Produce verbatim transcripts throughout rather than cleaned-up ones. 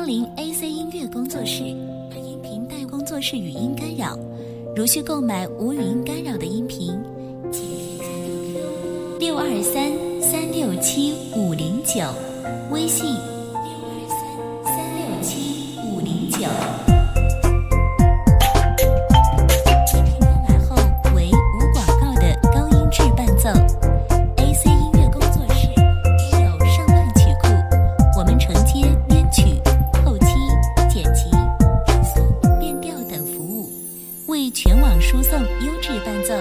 光临 A C 音乐工作室，本音频带工作室语音干扰，如需购买无语音干扰的音频，请添加 Q Q 六二三三六七五零九，微信六二三三六七五零九。音频购买后为无广告的高音质伴奏。A C 音乐工作室拥有上万曲库，我们承接编曲、后期、剪辑、变速、变调等服务，为全网输送优质伴奏。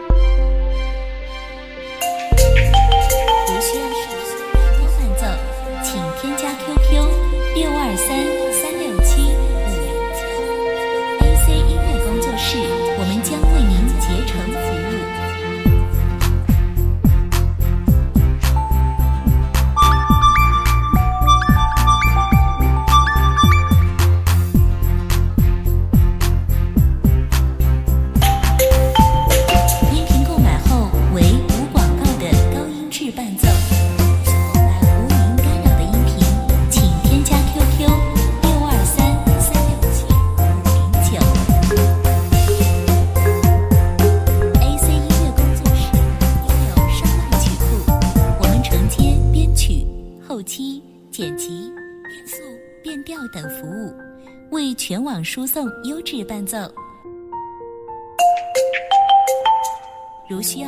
如需要试更多伴奏，请添加 Q Q 六二三三六七五零九。A C 音乐工作室，我们将为您竭诚服务。音频购买后为无广告的高音质伴奏。购买无语音干扰的音频，请添加 Q Q 六二三三六七五零九。A C 音乐工作室拥有上万曲库，我们承接编曲、后期、剪辑、变速、变调等服务，为全网输送优质伴奏。如需要